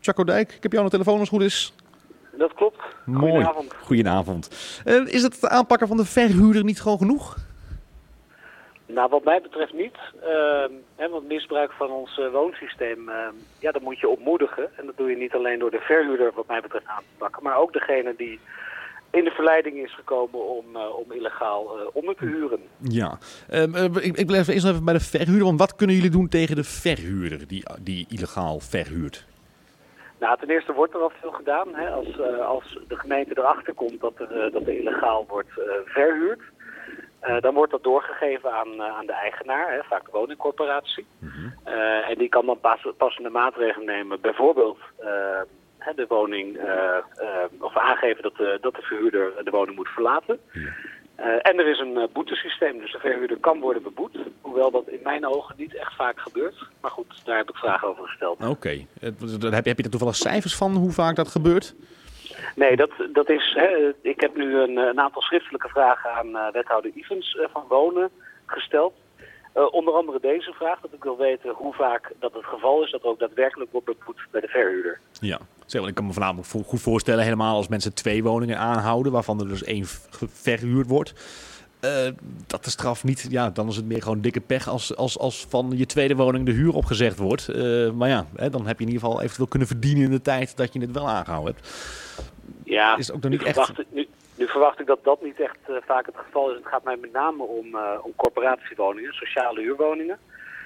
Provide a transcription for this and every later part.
Jacco Dijk, ik heb jou aan de telefoon als het goed is. Dat klopt. Mooi. Goedenavond. Goedenavond. Is het aanpakken van de verhuurder niet gewoon genoeg? Nou, wat mij betreft niet. Want misbruik van ons woonsysteem, dat moet je ontmoedigen. En dat doe je niet alleen door de verhuurder wat mij betreft aan te pakken, maar ook degene die in de verleiding is gekomen om illegaal onder te huren. Ja. Ik blijf eerst even bij de verhuurder. Want wat kunnen jullie doen tegen de verhuurder die illegaal verhuurt? Nou, ten eerste wordt er al veel gedaan. Hè? Als de gemeente erachter komt dat er illegaal wordt verhuurd, dan wordt dat doorgegeven aan de eigenaar, hè, vaak de woningcorporatie. Mm-hmm. En die kan dan passende maatregelen nemen. Bijvoorbeeld de woning, of aangeven dat de verhuurder de woning moet verlaten. Ja. En er is een boetesysteem, dus de verhuurder kan worden beboet. Hoewel dat in mijn ogen niet echt vaak gebeurt. Maar goed, daar heb ik vragen over gesteld. Oké. Heb je er toevallig cijfers van hoe vaak dat gebeurt? Nee, dat is. Ik heb nu een aantal schriftelijke vragen aan wethouder Ivens van Wonen gesteld. Onder andere deze vraag, dat ik wil weten hoe vaak dat het geval is dat er ook daadwerkelijk wordt beboet bij de verhuurder. Ja, ik kan me voornamelijk goed voorstellen, helemaal als mensen 2 woningen aanhouden, waarvan er dus 1 verhuurd wordt. Dat de straf niet, dan is het meer gewoon dikke pech als van je tweede woning de huur opgezegd wordt. Maar ja, dan heb je in ieder geval eventueel kunnen verdienen in de tijd dat je het wel aangehouden hebt. Ja, is ook nog niet echt... Nu verwacht ik dat niet echt vaak het geval is. Het gaat mij met name om corporatiewoningen, sociale huurwoningen.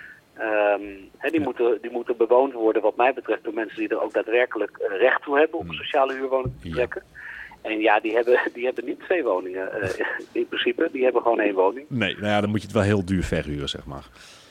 Die moeten bewoond worden wat mij betreft door mensen die er ook daadwerkelijk recht toe hebben om een sociale huurwoning te trekken. Ja. En ja, die hebben niet 2 woningen in principe. Die hebben gewoon 1 woning. Nee, dan moet je het wel heel duur verhuren, zeg maar.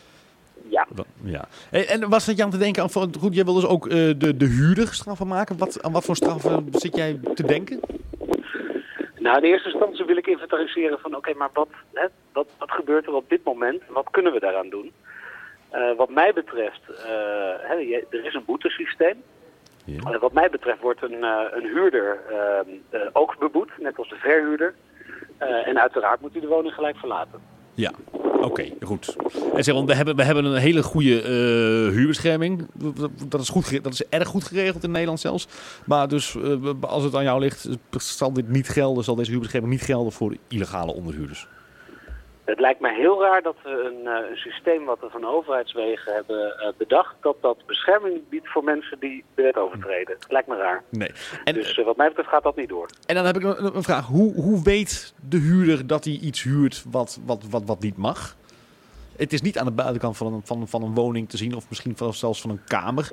Ja. En wat zat je aan te denken? Goed, jij wil dus ook de huurder straffen maken. Aan wat voor straffen zit jij te denken? Nou, in eerste instantie wil ik inventariseren van oké, maar wat gebeurt er op dit moment? Wat kunnen we daaraan doen? Wat mij betreft, er is een boetesysteem. Ja. Wat mij betreft wordt een huurder ook beboet, net als de verhuurder. En uiteraard moet hij de woning gelijk verlaten. Ja, oké, goed. En we hebben een hele goede huurbescherming. Dat is erg goed geregeld in Nederland zelfs. Maar dus als het aan jou ligt, zal deze huurbescherming niet gelden voor illegale onderhuurders. Het lijkt mij heel raar dat we een systeem wat we van overheidswegen hebben bedacht, dat bescherming biedt voor mensen die de wet overtreden. Het lijkt me raar. Nee. Dus wat mij betreft gaat dat niet door. En dan heb ik een vraag. Hoe weet de huurder dat hij iets huurt wat niet mag? Het is niet aan de buitenkant van een woning te zien, of misschien zelfs van een kamer,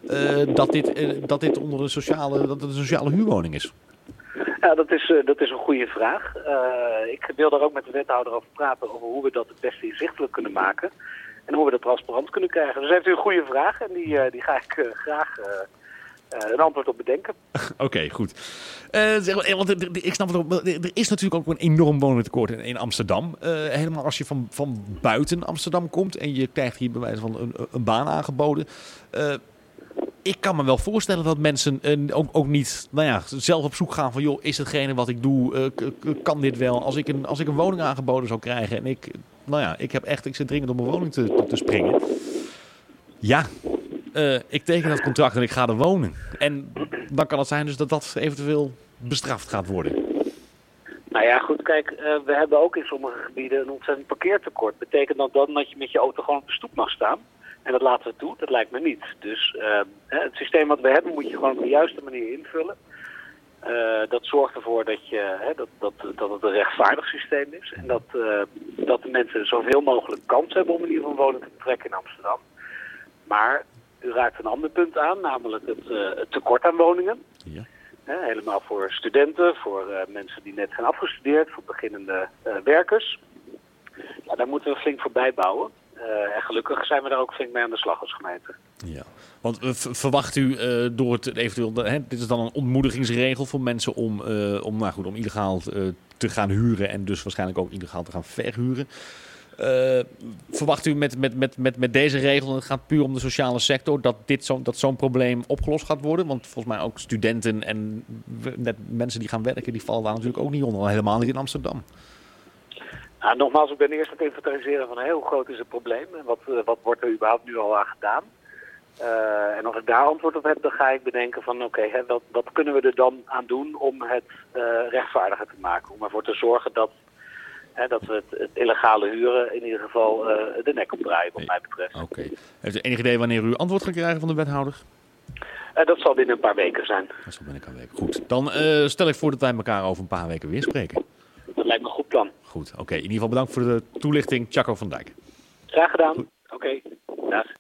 dat dit onder een sociale huurwoning is. Ja, dat is een goede vraag. Ik wil daar ook met de wethouder over praten, over hoe we dat het beste inzichtelijk kunnen maken. En hoe we dat transparant kunnen krijgen. Dus heeft u een goede vraag en die ga ik graag een antwoord op bedenken. Oké, goed. Want ik snap het ook, er is natuurlijk ook een enorm woningtekort in Amsterdam. Helemaal als je van buiten Amsterdam komt en je krijgt hier bij wijze van een baan aangeboden. Ik kan me wel voorstellen dat mensen ook niet zelf op zoek gaan van joh, is hetgene wat ik doe, kan dit wel? Als ik een woning aangeboden zou krijgen en ik zit dringend om een woning te springen. Ja, ik teken dat contract en ik ga er wonen. En dan kan het zijn dus dat eventueel bestraft gaat worden. Nou ja, goed, kijk, we hebben ook in sommige gebieden een ontzettend parkeertekort. Betekent dat dan dat je met je auto gewoon op de stoep mag staan? En dat laten we toe, dat lijkt me niet. Dus het systeem wat we hebben moet je gewoon op de juiste manier invullen. Dat zorgt ervoor dat het een rechtvaardig systeem is. En dat de mensen zoveel mogelijk kans hebben om in ieder geval een woning te betrekken in Amsterdam. Maar u raakt een ander punt aan, namelijk het tekort aan woningen. Ja. Helemaal voor studenten, voor mensen die net zijn afgestudeerd, voor beginnende werkers. Ja, daar moeten we flink voor bijbouwen. En gelukkig zijn we daar ook flink mee aan de slag als gemeente. Ja, want verwacht u door het eventueel... dit is dan een ontmoedigingsregel voor mensen om illegaal te gaan huren en dus waarschijnlijk ook illegaal te gaan verhuren. Verwacht u met deze regel, en het gaat puur om de sociale sector, dat zo'n probleem opgelost gaat worden? Want volgens mij ook studenten en net mensen die gaan werken, die vallen daar natuurlijk ook niet onder. Helemaal niet in Amsterdam. Nou, nogmaals, ik ben eerst aan het inventariseren van hoe groot is het probleem en wat wordt er überhaupt nu al aan gedaan. En als ik daar antwoord op heb, dan ga ik bedenken van oké, wat kunnen we er dan aan doen om het rechtvaardiger te maken? Om ervoor te zorgen dat we het illegale huren in ieder geval de nek opdraaien, wat mij betreft. Oké. Heeft u enig idee wanneer u antwoord gaat krijgen van de wethouder? Dat zal binnen een paar weken zijn. Dat zal binnen een paar weken. Goed. Dan stel ik voor dat wij elkaar over een paar weken weer spreken. Dat lijkt me een goed plan. Goed. Oké. In ieder geval bedankt voor de toelichting. Tjako van Dijk. Graag gedaan. Oké. Dag.